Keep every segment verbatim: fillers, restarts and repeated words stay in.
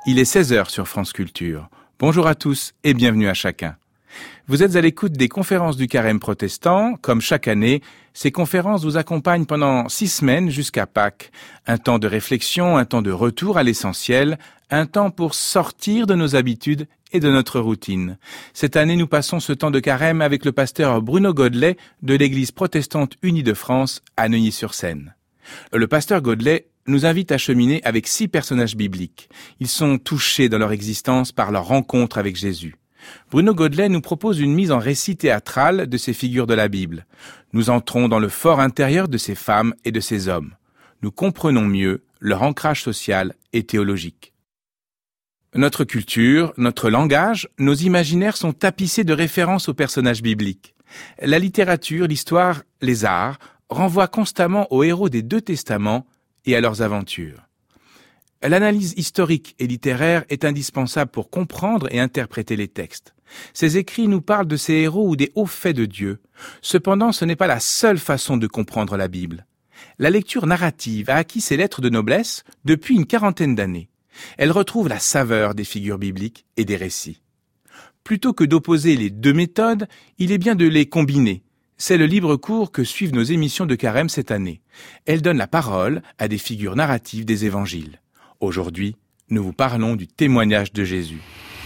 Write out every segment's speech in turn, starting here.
Il est seize heures sur France Culture. Bonjour à tous et bienvenue à chacun. Vous êtes à l'écoute des conférences du Carême protestant. Comme chaque année, ces conférences vous accompagnent pendant six semaines jusqu'à Pâques. Un temps de réflexion, un temps de retour à l'essentiel, un temps pour sortir de nos habitudes et de notre routine. Cette année, nous passons ce temps de Carême avec le pasteur Bruno Godelet de l'Église protestante unie de France à Neuilly-sur-Seine. Le pasteur Godelet nous invite à cheminer avec six personnages bibliques. Ils sont touchés dans leur existence par leur rencontre avec Jésus. Bruno Godelet nous propose une mise en récit théâtral de ces figures de la Bible. Nous entrons dans le fort intérieur de ces femmes et de ces hommes. Nous comprenons mieux leur ancrage social et théologique. Notre culture, notre langage, nos imaginaires sont tapissés de références aux personnages bibliques. La littérature, l'histoire, les arts renvoient constamment aux héros des deux testaments et à leurs aventures. L'analyse historique et littéraire est indispensable pour comprendre et interpréter les textes. Ces écrits nous parlent de ces héros ou des hauts faits de Dieu. Cependant, ce n'est pas la seule façon de comprendre la Bible. La lecture narrative a acquis ses lettres de noblesse depuis une quarantaine d'années. Elle retrouve la saveur des figures bibliques et des récits. Plutôt que d'opposer les deux méthodes, il est bien de les combiner. C'est le libre cours que suivent nos émissions de Carême cette année. Elles donnent la parole à des figures narratives des évangiles. Aujourd'hui, nous vous parlons du témoignage de Jésus.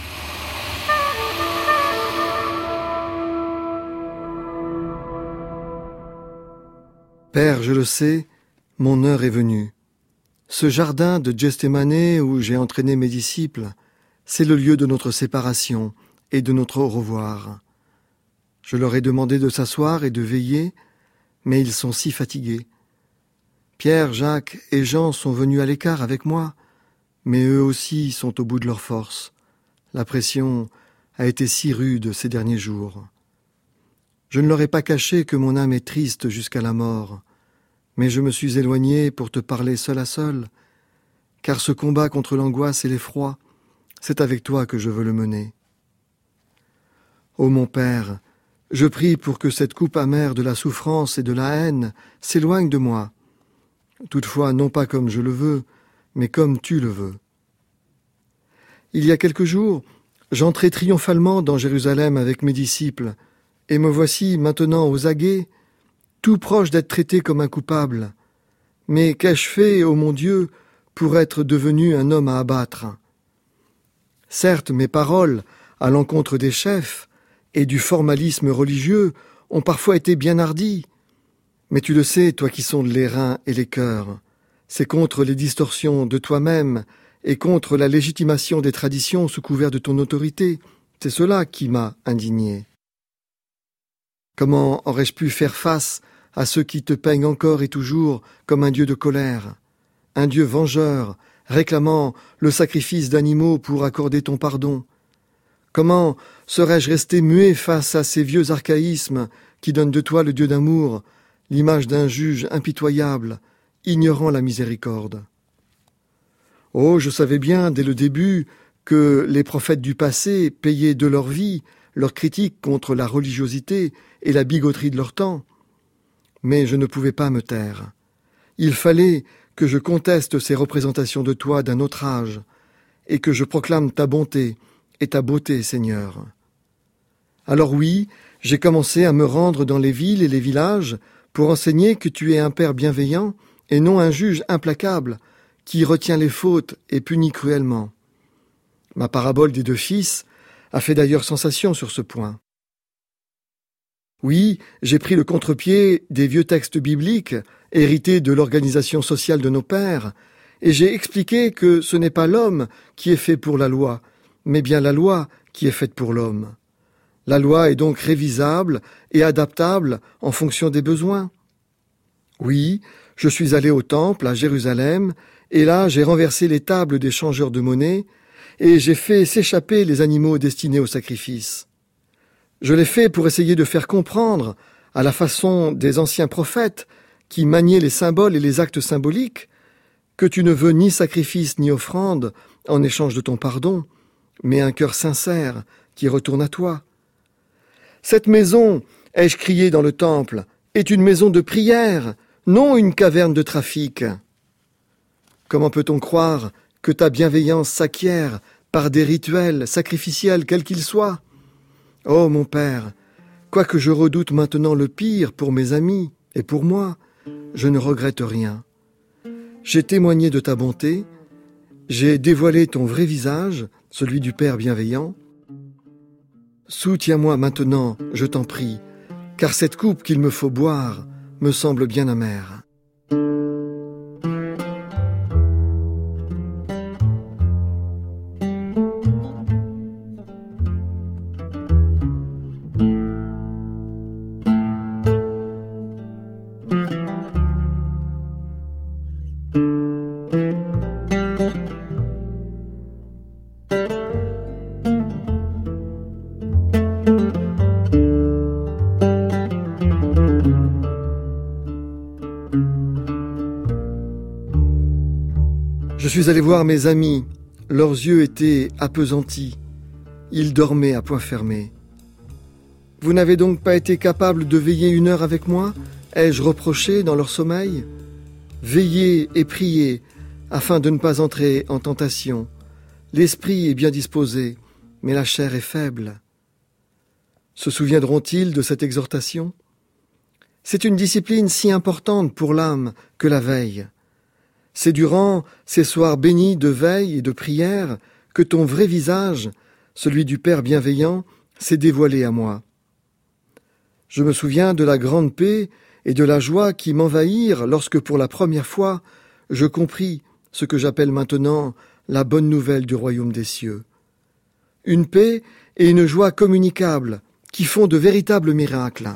Père, je le sais, mon heure est venue. Ce jardin de Gethsémani où j'ai entraîné mes disciples, c'est le lieu de notre séparation et de notre au revoir. Je leur ai demandé de s'asseoir et de veiller, mais ils sont si fatigués. Pierre, Jacques et Jean sont venus à l'écart avec moi, mais eux aussi sont au bout de leur force. La pression a été si rude ces derniers jours. Je ne leur ai pas caché que mon âme est triste jusqu'à la mort, mais je me suis éloigné pour te parler seul à seul, car ce combat contre l'angoisse et l'effroi, c'est avec toi que je veux le mener. Ô mon Père, je prie pour que cette coupe amère de la souffrance et de la haine s'éloigne de moi. Toutefois, non pas comme je le veux, mais comme tu le veux. Il y a quelques jours, j'entrais triomphalement dans Jérusalem avec mes disciples, et me voici maintenant aux aguets, tout proche d'être traité comme un coupable. Mais qu'ai-je fait, ô mon Dieu, pour être devenu un homme à abattre ? Certes, mes paroles, à l'encontre des chefs, et du formalisme religieux ont parfois été bien hardies. Mais tu le sais, toi qui sondes les reins et les cœurs, c'est contre les distorsions de toi-même et contre la légitimation des traditions sous couvert de ton autorité, c'est cela qui m'a indigné. Comment aurais-je pu faire face à ceux qui te peignent encore et toujours comme un Dieu de colère, un Dieu vengeur, réclamant le sacrifice d'animaux pour accorder ton pardon ? Comment serais-je resté muet face à ces vieux archaïsmes qui donnent de toi le Dieu d'amour, l'image d'un juge impitoyable, ignorant la miséricorde ? Oh, je savais bien dès le début que les prophètes du passé payaient de leur vie leurs critiques contre la religiosité et la bigoterie de leur temps. Mais je ne pouvais pas me taire. Il fallait que je conteste ces représentations de toi d'un autre âge et que je proclame ta bonté et ta beauté, Seigneur. Alors oui, j'ai commencé à me rendre dans les villes et les villages pour enseigner que tu es un Père bienveillant et non un juge implacable qui retient les fautes et punit cruellement. Ma parabole des deux fils a fait d'ailleurs sensation sur ce point. Oui, j'ai pris le contre-pied des vieux textes bibliques hérités de l'organisation sociale de nos pères et j'ai expliqué que ce n'est pas l'homme qui est fait pour la loi, mais bien la loi qui est faite pour l'homme. La loi est donc révisable et adaptable en fonction des besoins. Oui, je suis allé au temple à Jérusalem, et là j'ai renversé les tables des changeurs de monnaie, et j'ai fait s'échapper les animaux destinés au sacrifice. Je l'ai fait pour essayer de faire comprendre, à la façon des anciens prophètes, qui maniaient les symboles et les actes symboliques, que tu ne veux ni sacrifice ni offrande en échange de ton pardon, mais un cœur sincère qui retourne à toi. Cette maison, ai-je crié dans le temple, est une maison de prière, non une caverne de trafic. Comment peut-on croire que ta bienveillance s'acquiert par des rituels sacrificiels quels qu'ils soient. Oh mon Père, quoique je redoute maintenant le pire pour mes amis et pour moi, je ne regrette rien. J'ai témoigné de ta bonté, j'ai dévoilé ton vrai visage, celui du Père bienveillant. Soutiens-moi maintenant, je t'en prie, car cette coupe qu'il me faut boire me semble bien amère. Je suis allé voir mes amis, leurs yeux étaient appesantis, ils dormaient à poing fermé. « Vous n'avez donc pas été capable de veiller une heure avec moi ?» ai-je reproché dans leur sommeil. « Veillez et priez, afin de ne pas entrer en tentation. L'esprit est bien disposé, mais la chair est faible. » Se souviendront-ils de cette exhortation ? C'est une discipline si importante pour l'âme que la veille. C'est durant ces soirs bénis de veille et de prière que ton vrai visage, celui du Père bienveillant, s'est dévoilé à moi. Je me souviens de la grande paix et de la joie qui m'envahirent lorsque pour la première fois je compris ce que j'appelle maintenant la bonne nouvelle du royaume des cieux. Une paix et une joie communicables qui font de véritables miracles.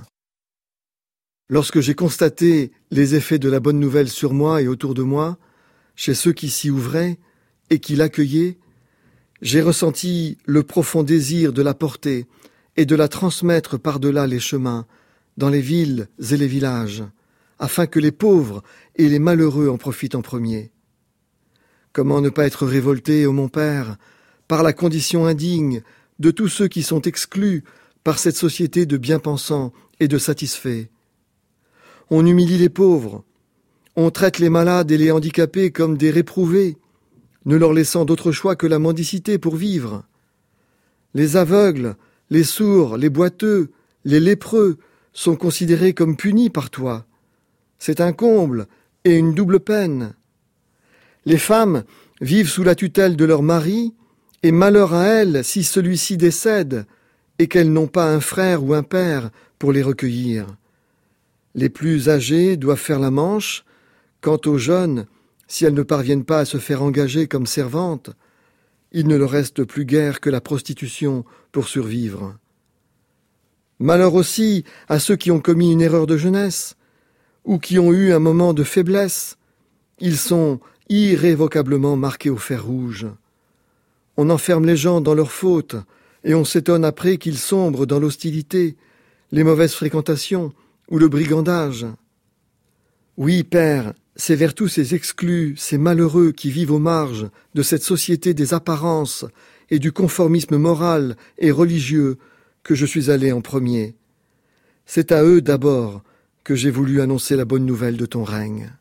Lorsque j'ai constaté les effets de la bonne nouvelle sur moi et autour de moi, chez ceux qui s'y ouvraient et qui l'accueillaient, j'ai ressenti le profond désir de la porter et de la transmettre par-delà les chemins, dans les villes et les villages, afin que les pauvres et les malheureux en profitent en premier. Comment ne pas être révolté, ô mon Père, par la condition indigne de tous ceux qui sont exclus par cette société de bien-pensants et de satisfaits. On humilie les pauvres, on traite les malades et les handicapés comme des réprouvés, ne leur laissant d'autre choix que la mendicité pour vivre. Les aveugles, les sourds, les boiteux, les lépreux sont considérés comme punis par toi. C'est un comble et une double peine. Les femmes vivent sous la tutelle de leur mari, et malheur à elles si celui-ci décède et qu'elles n'ont pas un frère ou un père pour les recueillir. Les plus âgées doivent faire la manche. Quant aux jeunes, si elles ne parviennent pas à se faire engager comme servantes, il ne leur reste plus guère que la prostitution pour survivre. Malheur aussi à ceux qui ont commis une erreur de jeunesse, ou qui ont eu un moment de faiblesse. Ils sont irrévocablement marqués au fer rouge. On enferme les gens dans leurs fautes, et on s'étonne après qu'ils sombrent dans l'hostilité, les mauvaises fréquentations ou le brigandage. Oui, Père, c'est vers tous ces exclus, ces malheureux qui vivent aux marges de cette société des apparences et du conformisme moral et religieux que je suis allé en premier. C'est à eux d'abord que j'ai voulu annoncer la bonne nouvelle de ton règne.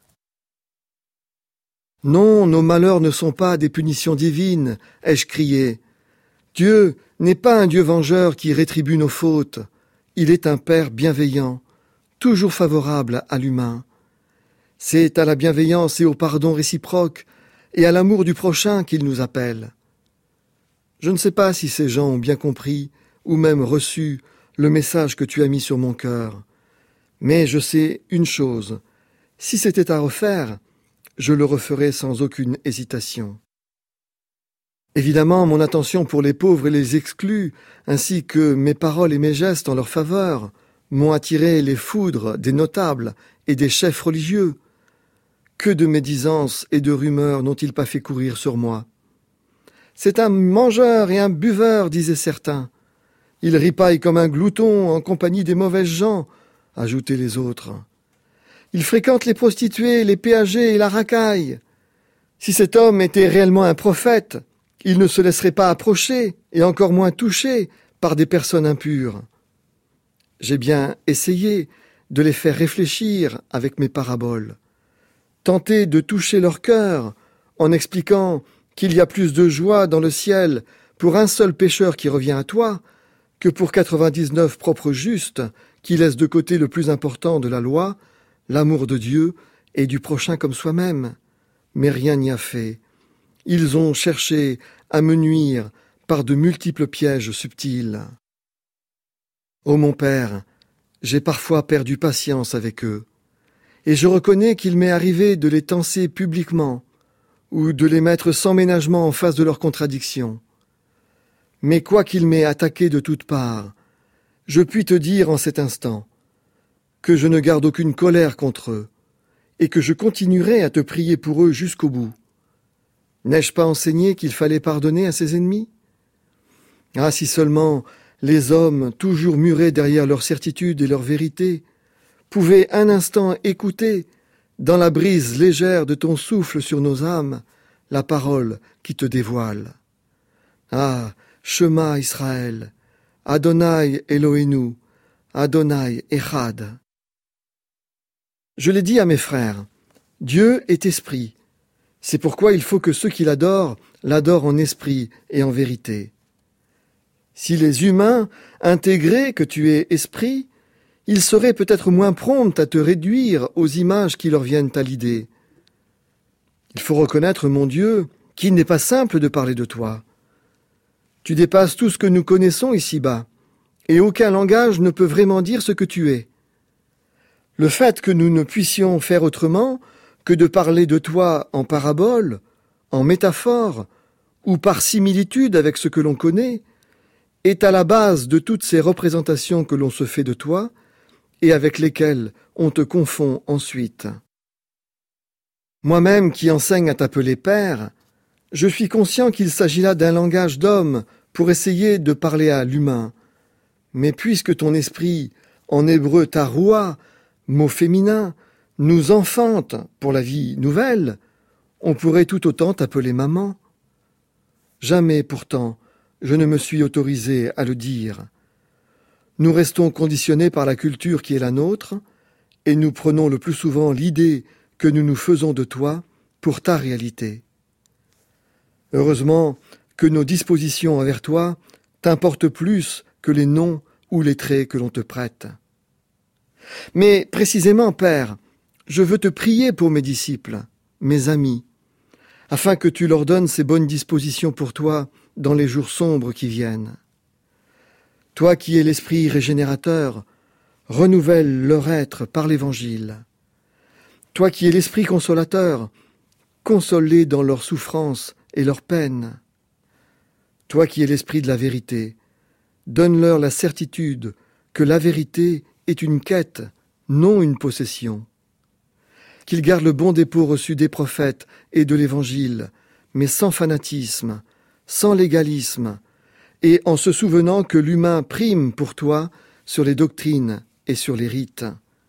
Non, nos malheurs ne sont pas des punitions divines, ai-je crié. Dieu n'est pas un Dieu vengeur qui rétribue nos fautes. Il est un Père bienveillant, toujours favorable à l'humain. C'est à la bienveillance et au pardon réciproque et à l'amour du prochain qu'il nous appelle. Je ne sais pas si ces gens ont bien compris ou même reçu le message que tu as mis sur mon cœur, mais je sais une chose, si c'était à refaire, je le referais sans aucune hésitation. Évidemment, mon attention pour les pauvres et les exclus, ainsi que mes paroles et mes gestes en leur faveur, m'ont attiré les foudres des notables et des chefs religieux. Que de médisances et de rumeurs n'ont-ils pas fait courir sur moi ? C'est un mangeur et un buveur, disaient certains. Il ripaille comme un glouton en compagnie des mauvaises gens, ajoutaient les autres. Il fréquente les prostituées, les péagers et la racaille. Si cet homme était réellement un prophète, il ne se laisserait pas approcher, et encore moins toucher, par des personnes impures. J'ai bien essayé de les faire réfléchir avec mes paraboles, tenter de toucher leur cœur en expliquant qu'il y a plus de joie dans le ciel pour un seul pécheur qui revient à toi que pour quatre-vingt-dix-neuf propres justes qui laissent de côté le plus important de la loi, l'amour de Dieu et du prochain comme soi-même. Mais rien n'y a fait. Ils ont cherché à me nuire par de multiples pièges subtils. Ô mon Père, j'ai parfois perdu patience avec eux, et je reconnais qu'il m'est arrivé de les tancer publiquement, ou de les mettre sans ménagement en face de leurs contradictions. Mais quoiqu'ils m'aient attaqué de toutes parts, je puis te dire en cet instant que je ne garde aucune colère contre eux, et que je continuerai à te prier pour eux jusqu'au bout. N'ai-je pas enseigné qu'il fallait pardonner à ses ennemis ? Ah, si seulement les hommes, toujours murés derrière leur certitude et leur vérité, pouvaient un instant écouter, dans la brise légère de ton souffle sur nos âmes, la parole qui te dévoile. Ah, Shema Israël, Adonai Eloheinu, Adonai Echad. Je l'ai dit à mes frères, Dieu est esprit. C'est pourquoi il faut que ceux qui l'adorent l'adorent en esprit et en vérité. Si les humains intégraient que tu es esprit, ils seraient peut-être moins prompts à te réduire aux images qui leur viennent à l'idée. Il faut reconnaître, mon Dieu, qu'il n'est pas simple de parler de toi. Tu dépasses tout ce que nous connaissons ici-bas, et aucun langage ne peut vraiment dire ce que tu es. Le fait que nous ne puissions faire autrement que de parler de toi en parabole, en métaphore, ou par similitude avec ce que l'on connaît, est à la base de toutes ces représentations que l'on se fait de toi, et avec lesquelles on te confond ensuite. Moi-même qui enseigne à t'appeler Père, je suis conscient qu'il s'agit là d'un langage d'homme pour essayer de parler à l'humain. Mais puisque ton esprit, en hébreu taroua, mot féminin, nous enfante pour la vie nouvelle, on pourrait tout autant t'appeler maman. Jamais, pourtant, je ne me suis autorisé à le dire. Nous restons conditionnés par la culture qui est la nôtre, et nous prenons le plus souvent l'idée que nous nous faisons de toi pour ta réalité. Heureusement que nos dispositions envers toi t'importent plus que les noms ou les traits que l'on te prête. Mais précisément, Père, je veux te prier pour mes disciples, mes amis, afin que tu leur donnes ces bonnes dispositions pour toi dans les jours sombres qui viennent. Toi qui es l'Esprit régénérateur, renouvelle leur être par l'Évangile. Toi qui es l'Esprit consolateur, console-les dans leurs souffrances et leurs peines. Toi qui es l'Esprit de la vérité, donne-leur la certitude que la vérité est une quête, non une possession. Qu'ils gardent le bon dépôt reçu des prophètes et de l'Évangile, mais sans fanatisme, sans légalisme, et en se souvenant que l'humain prime pour toi sur les doctrines et sur les rites.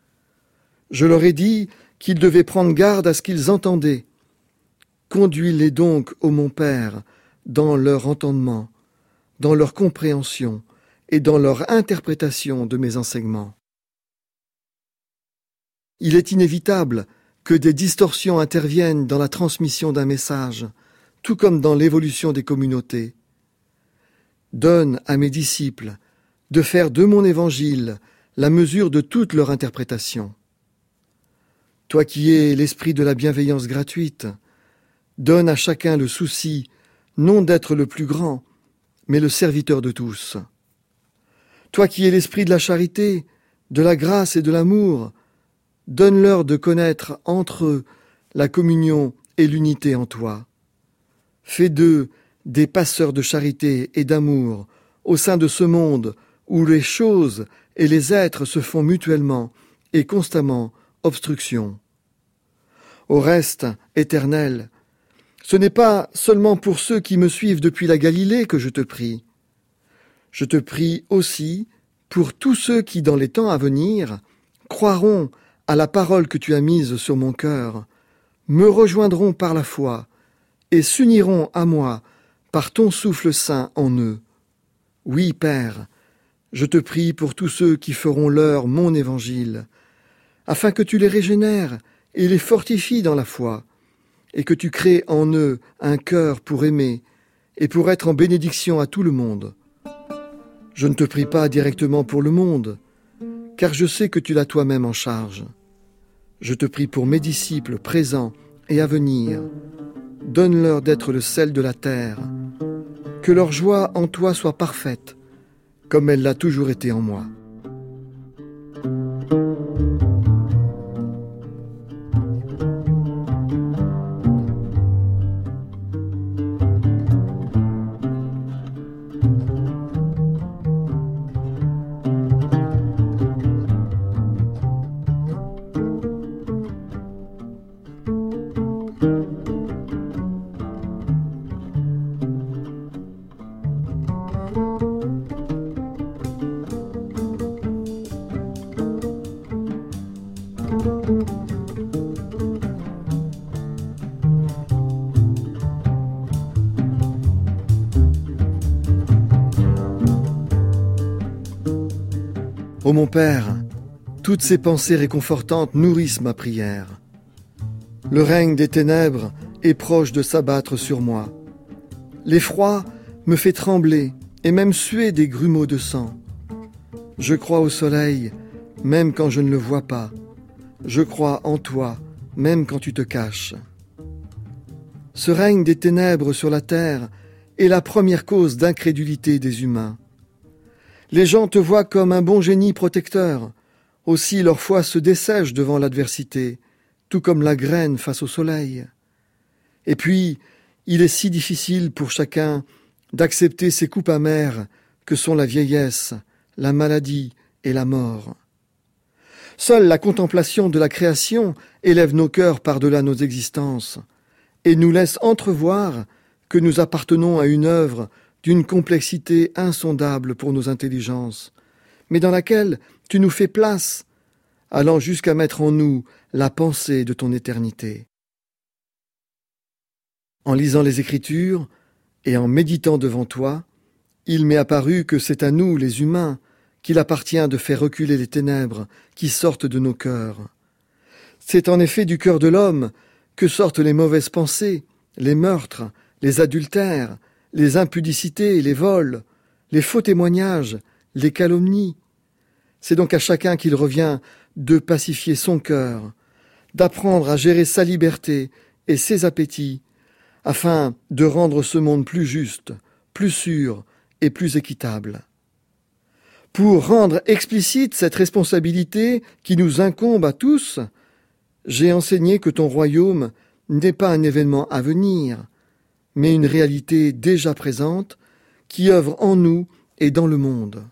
Je leur ai dit qu'ils devaient prendre garde à ce qu'ils entendaient. Conduis-les donc, ô mon Père, dans leur entendement, dans leur compréhension et dans leur interprétation de mes enseignements. Il est inévitable que des distorsions interviennent dans la transmission d'un message, tout comme dans l'évolution des communautés. Donne à mes disciples de faire de mon évangile la mesure de toute leur interprétation. Toi qui es l'esprit de la bienveillance gratuite, donne à chacun le souci, non d'être le plus grand, mais le serviteur de tous. Toi qui es l'esprit de la charité, de la grâce et de l'amour, donne-leur de connaître entre eux la communion et l'unité en toi. Fais d'eux des passeurs de charité et d'amour au sein de ce monde où les choses et les êtres se font mutuellement et constamment obstruction. Au reste, Éternel, ce n'est pas seulement pour ceux qui me suivent depuis la Galilée que je te prie. Je te prie aussi pour tous ceux qui, dans les temps à venir, croiront à la parole que tu as mise sur mon cœur, me rejoindront par la foi et s'uniront à moi par ton souffle saint en eux. Oui, Père, je te prie pour tous ceux qui feront leur mon évangile, afin que tu les régénères et les fortifies dans la foi, et que tu crées en eux un cœur pour aimer et pour être en bénédiction à tout le monde. Je ne te prie pas directement pour le monde, car je sais que tu l'as toi-même en charge. Je te prie pour mes disciples présents et à venir. Donne-leur d'être le sel de la terre. Que leur joie en toi soit parfaite, comme elle l'a toujours été en moi. Ô mon Père, toutes ces pensées réconfortantes nourrissent ma prière. Le règne des ténèbres est proche de s'abattre sur moi. L'effroi me fait trembler et même suer des grumeaux de sang. Je crois au soleil, même quand je ne le vois pas. Je crois en toi, même quand tu te caches. Ce règne des ténèbres sur la terre est la première cause d'incrédulité des humains. Les gens te voient comme un bon génie protecteur. Aussi leur foi se dessèche devant l'adversité, tout comme la graine face au soleil. Et puis, il est si difficile pour chacun d'accepter ces coupes amères que sont la vieillesse, la maladie et la mort. Seule la contemplation de la création élève nos cœurs par-delà nos existences et nous laisse entrevoir que nous appartenons à une œuvre d'une complexité insondable pour nos intelligences, mais dans laquelle tu nous fais place, allant jusqu'à mettre en nous la pensée de ton éternité. En lisant les Écritures et en méditant devant toi, il m'est apparu que c'est à nous, les humains, qu'il appartient de faire reculer les ténèbres qui sortent de nos cœurs. C'est en effet du cœur de l'homme que sortent les mauvaises pensées, les meurtres, les adultères, les impudicités, les vols, les faux témoignages, les calomnies. C'est donc à chacun qu'il revient de pacifier son cœur, d'apprendre à gérer sa liberté et ses appétits, afin de rendre ce monde plus juste, plus sûr et plus équitable. Pour rendre explicite cette responsabilité qui nous incombe à tous, j'ai enseigné que ton royaume n'est pas un événement à venir, mais une réalité déjà présente qui œuvre en nous et dans le monde.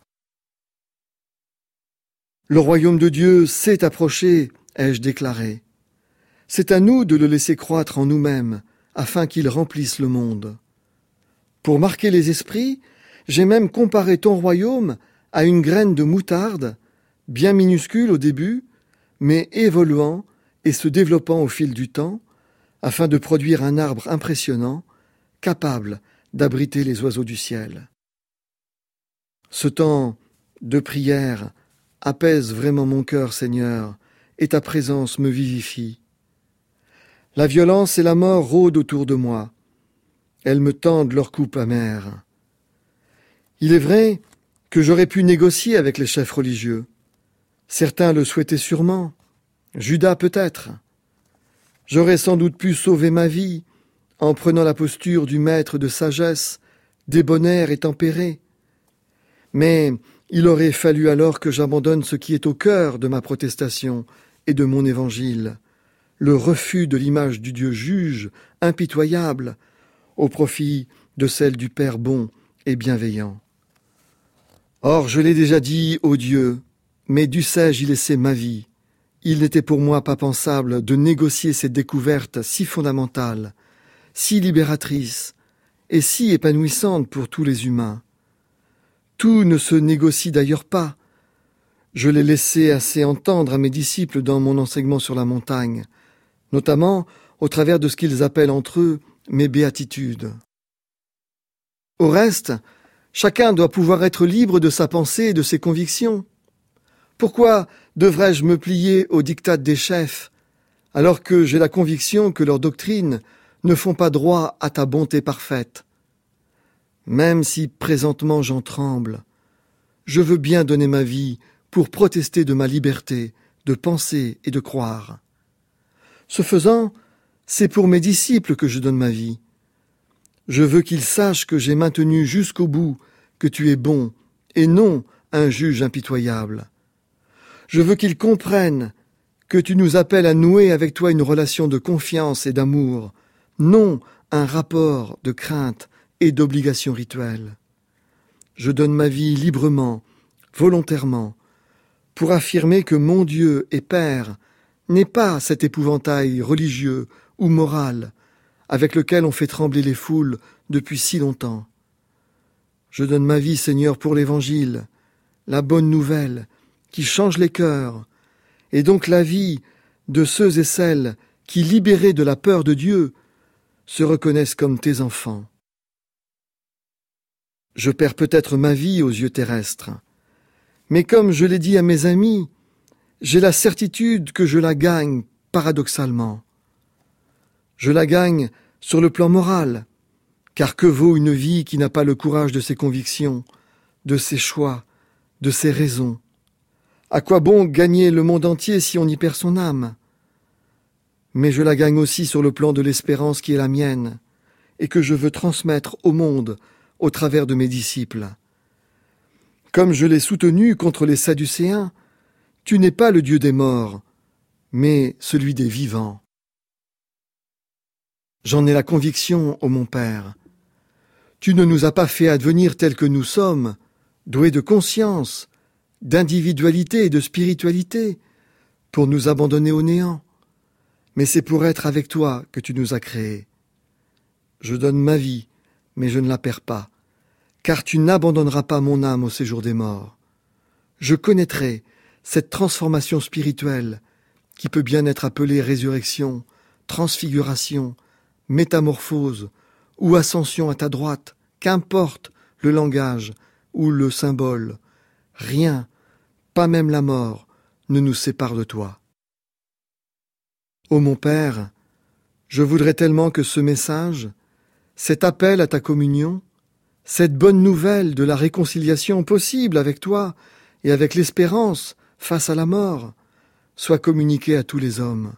Le royaume de Dieu s'est approché, ai-je déclaré. C'est à nous de le laisser croître en nous-mêmes, afin qu'il remplisse le monde. Pour marquer les esprits, j'ai même comparé ton royaume à une graine de moutarde, bien minuscule au début, mais évoluant et se développant au fil du temps, afin de produire un arbre impressionnant, capable d'abriter les oiseaux du ciel. Ce temps de prière apaise vraiment mon cœur, Seigneur, et ta présence me vivifie. La violence et la mort rôdent autour de moi. Elles me tendent leur coupe amère. Il est vrai que j'aurais pu négocier avec les chefs religieux. Certains le souhaitaient sûrement, Judas peut-être. J'aurais sans doute pu sauver ma vie en prenant la posture du maître de sagesse, débonnaire et tempéré. Mais il aurait fallu alors que j'abandonne ce qui est au cœur de ma protestation et de mon évangile, le refus de l'image du Dieu juge, impitoyable, au profit de celle du Père bon et bienveillant. Or, je l'ai déjà dit, ô Dieu, mais dussé-je y laisser ma vie. Il n'était pour moi pas pensable de négocier cette découverte si fondamentale, si libératrice et si épanouissante pour tous les humains. Tout ne se négocie d'ailleurs pas. Je l'ai laissé assez entendre à mes disciples dans mon enseignement sur la montagne, notamment au travers de ce qu'ils appellent entre eux mes béatitudes. Au reste, chacun doit pouvoir être libre de sa pensée et de ses convictions. Pourquoi devrais-je me plier aux diktats des chefs, alors que j'ai la conviction que leurs doctrines ne font pas droit à ta bonté parfaite. Même si présentement j'en tremble, je veux bien donner ma vie pour protester de ma liberté de penser et de croire. Ce faisant, c'est pour mes disciples que je donne ma vie. Je veux qu'ils sachent que j'ai maintenu jusqu'au bout que tu es bon et non un juge impitoyable. Je veux qu'ils comprennent que tu nous appelles à nouer avec toi une relation de confiance et d'amour, non un rapport de crainte et d'obligation rituelle. Je donne ma vie librement, volontairement, pour affirmer que mon Dieu et Père n'est pas cet épouvantail religieux ou moral avec lequel on fait trembler les foules depuis si longtemps. Je donne ma vie, Seigneur, pour l'Évangile, la bonne nouvelle qui change les cœurs, et donc la vie de ceux et celles qui, libérés de la peur de Dieu, se reconnaissent comme tes enfants. Je perds peut-être ma vie aux yeux terrestres, mais comme je l'ai dit à mes amis, j'ai la certitude que je la gagne paradoxalement. Je la gagne sur le plan moral, car que vaut une vie qui n'a pas le courage de ses convictions, de ses choix, de ses raisons? À quoi bon gagner le monde entier si on y perd son âme? Mais je la gagne aussi sur le plan de l'espérance qui est la mienne, et que je veux transmettre au monde au travers de mes disciples. Comme je l'ai soutenu contre les Sadducéens, tu n'es pas le Dieu des morts, mais celui des vivants. J'en ai la conviction, ô mon Père. Tu ne nous as pas fait advenir tels que nous sommes, doués de conscience, d'individualité et de spiritualité, pour nous abandonner au néant. Mais c'est pour être avec toi que tu nous as créés. Je donne ma vie, mais je ne la perds pas, car tu n'abandonneras pas mon âme au séjour des morts. Je connaîtrai cette transformation spirituelle qui peut bien être appelée résurrection, transfiguration, métamorphose ou ascension à ta droite, qu'importe le langage ou le symbole, rien, pas même la mort, ne nous sépare de toi. Ô mon Père, je voudrais tellement que ce message, cet appel à ta communion, cette bonne nouvelle de la réconciliation possible avec toi et avec l'espérance face à la mort, soit communiqué à tous les hommes.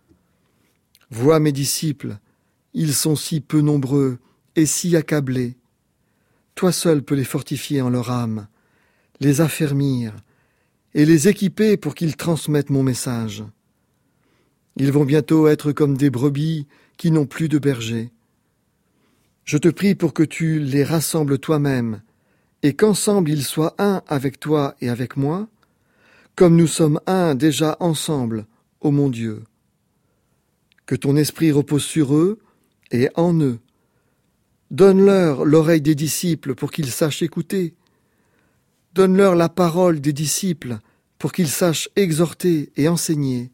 Vois mes disciples, ils sont si peu nombreux et si accablés. Toi seul peux les fortifier en leur âme, les affermir et les équiper pour qu'ils transmettent mon message. Ils vont bientôt être comme des brebis qui n'ont plus de berger. Je te prie pour que tu les rassembles toi-même et qu'ensemble ils soient un avec toi et avec moi, comme nous sommes un déjà ensemble, ô mon Dieu. Que ton esprit repose sur eux et en eux. Donne-leur l'oreille des disciples pour qu'ils sachent écouter. Donne-leur la parole des disciples pour qu'ils sachent exhorter et enseigner.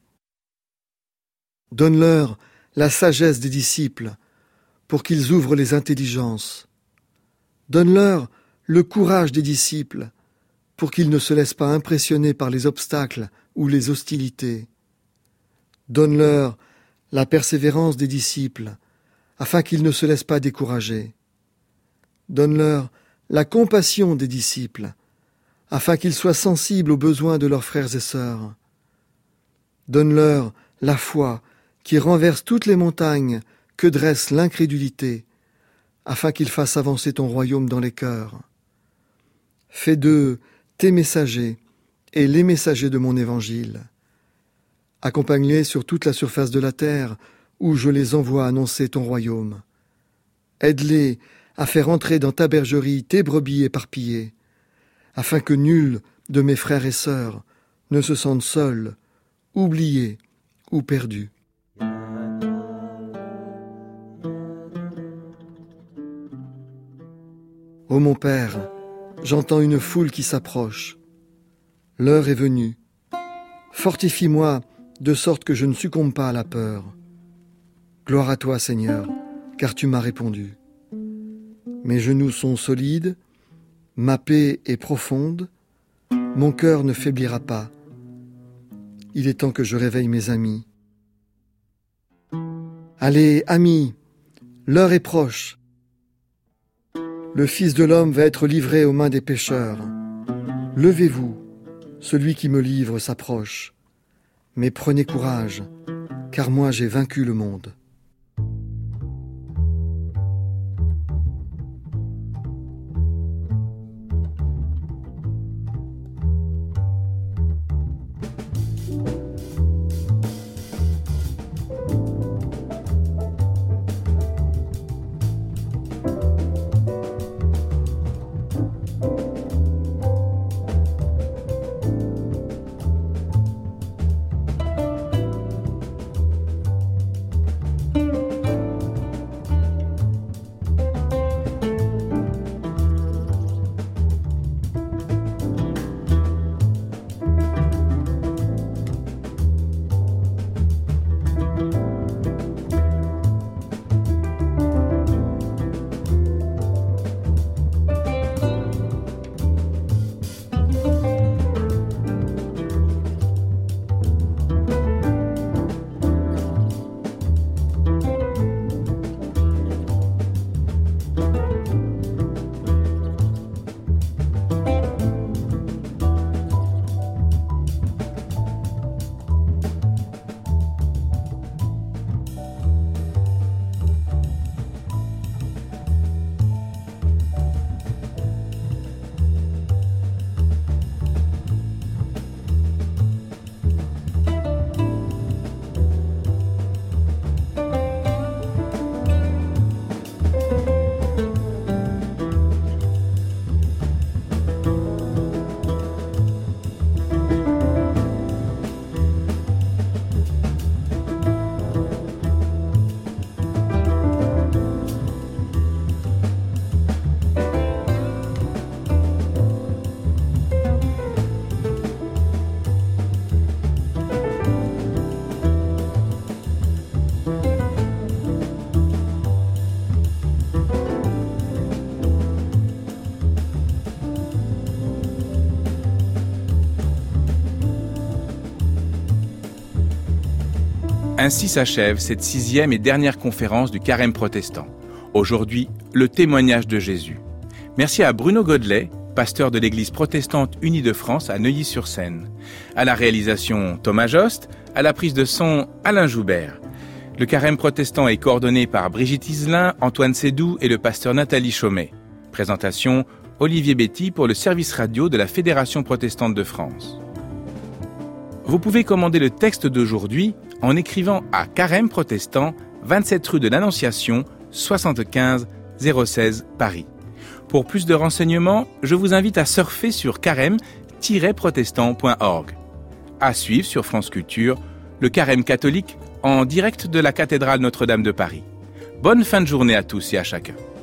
Donne-leur la sagesse des disciples pour qu'ils ouvrent les intelligences. Donne-leur le courage des disciples pour qu'ils ne se laissent pas impressionner par les obstacles ou les hostilités. Donne-leur la persévérance des disciples afin qu'ils ne se laissent pas décourager. Donne-leur la compassion des disciples afin qu'ils soient sensibles aux besoins de leurs frères et sœurs. Donne-leur la foi qui renverse toutes les montagnes que dresse l'incrédulité, afin qu'ils fassent avancer ton royaume dans les cœurs. Fais d'eux tes messagers et les messagers de mon évangile. Accompagne-les sur toute la surface de la terre, où je les envoie annoncer ton royaume. Aide-les à faire entrer dans ta bergerie tes brebis éparpillées, afin que nul de mes frères et sœurs ne se sente seul, oublié ou perdu. Ô mon Père, j'entends une foule qui s'approche. L'heure est venue. Fortifie-moi de sorte que je ne succombe pas à la peur. Gloire à toi, Seigneur, car tu m'as répondu. Mes genoux sont solides, ma paix est profonde, mon cœur ne faiblira pas. Il est temps que je réveille mes amis. Allez, amis, l'heure est proche. Le Fils de l'homme va être livré aux mains des pécheurs. Levez-vous, celui qui me livre s'approche. Mais prenez courage, car moi j'ai vaincu le monde. Ainsi s'achève cette sixième et dernière conférence du Carême protestant. Aujourd'hui, le témoignage de Jésus. Merci à Bruno Godelet, pasteur de l'Église protestante unie de France à Neuilly-sur-Seine. À la réalisation, Thomas Jost, à la prise de son, Alain Joubert. Le Carême protestant est coordonné par Brigitte Iselin, Antoine Sédou et le pasteur Nathalie Chaumet. Présentation, Olivier Betty pour le service radio de la Fédération protestante de France. Vous pouvez commander le texte d'aujourd'hui en écrivant à Carême protestant, vingt-sept rue de l'Annonciation, soixante-quinze zéro seize Paris. Pour plus de renseignements, je vous invite à surfer sur carême tiret protestant point org. À suivre sur France Culture, le Carême catholique en direct de la cathédrale Notre-Dame de Paris. Bonne fin de journée à tous et à chacun.